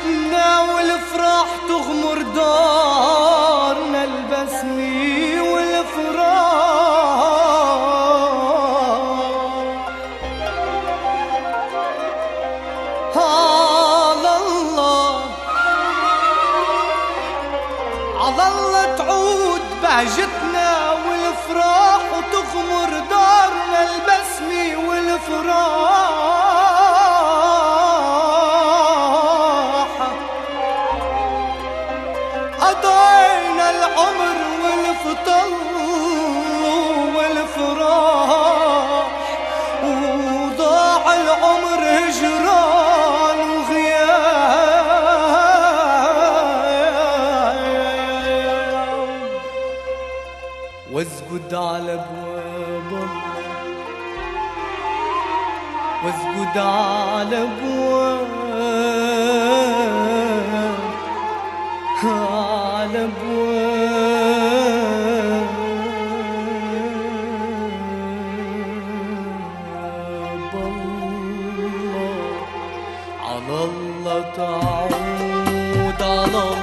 بعجتنا والفرح تغمر دارنا البسمة والفراح. على الله على الله تعود بهجتنا والفراح وتغمر دارنا البسمة والفراح. قضينا العمر والفطل والفراح وضاع العمر هجران وغياب. واسجد على ابواب الله، واسجد على ابواب على ابواب الله. على الله تعود، على الله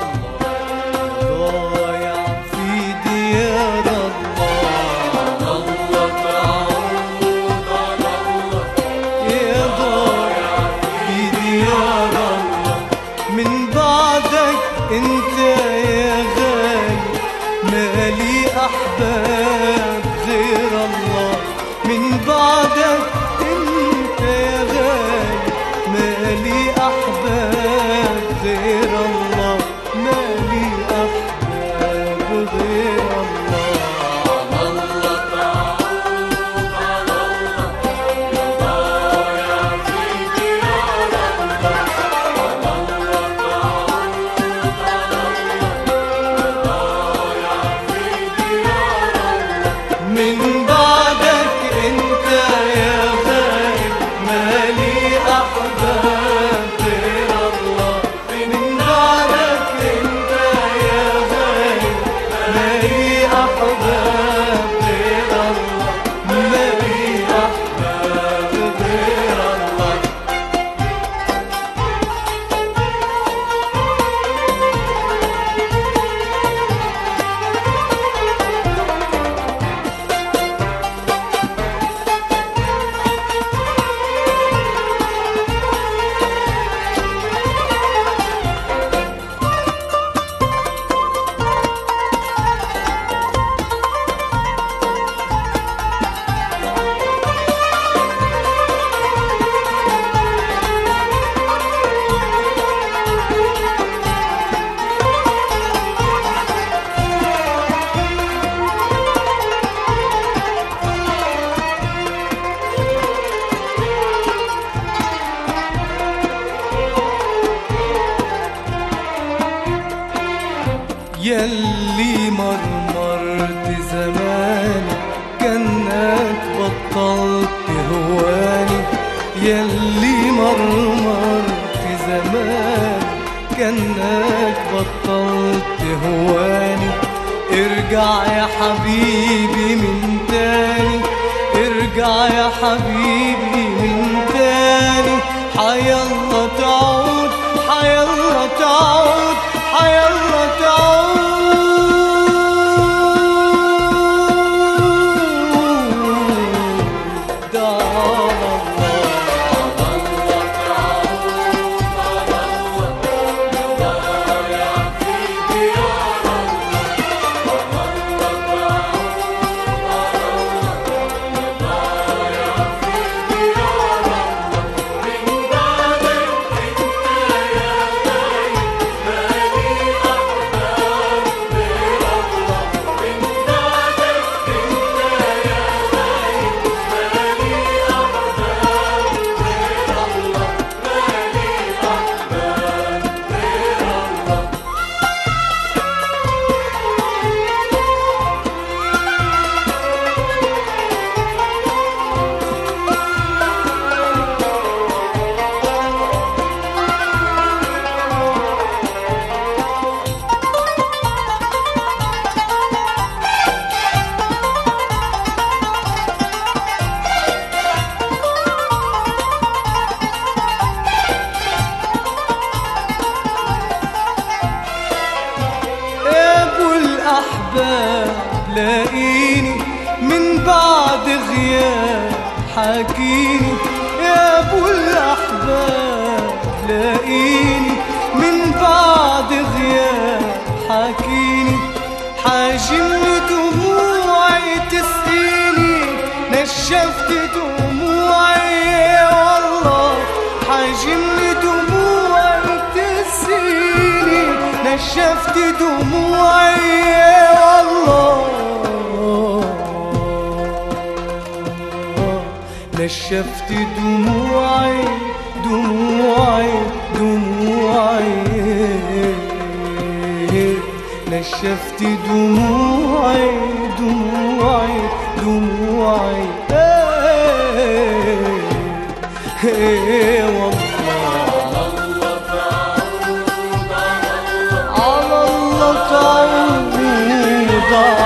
ضايع في ديار الله. على الله تعود، على الله يا ضايع في ديار الله. من بعدك انت يا غالي مالي احباب غير الله. من بعدك انت يا غالي مالي احباب غير الله. مالي احباب غير الله. على الله تعود، على الله يا ضايع في ديار الله. على الله تعود، على الله يا ضايع في ديار الله. من بعدك انت يا غالي مالي احباب غير الله. من بعدك انت يا غالي مالي احباب غير الله. مالي احباب غير الله. يلي مرمرت زماني كأنك بطلت هواني. يلي مرمرت زماني كأنك بطلت هواني. ارجع يا حبيبي من تاني، ارجع يا حبيبي من تاني. حيالله تعود، حيالله تعود، حيالله تعود. الأحباب لاقيني من بعد غياب حاكيني يا أبو الأحباب لاقيني من بعد غياب حاكيني حاجمني دموعي تسقيني نشفت دموعي والله حاجمني دموعي تسقيني نشفت دموعي والله نشفت دموعي دموعي دموعي نشفت دموعي دموعي دموعي والله على الله تعود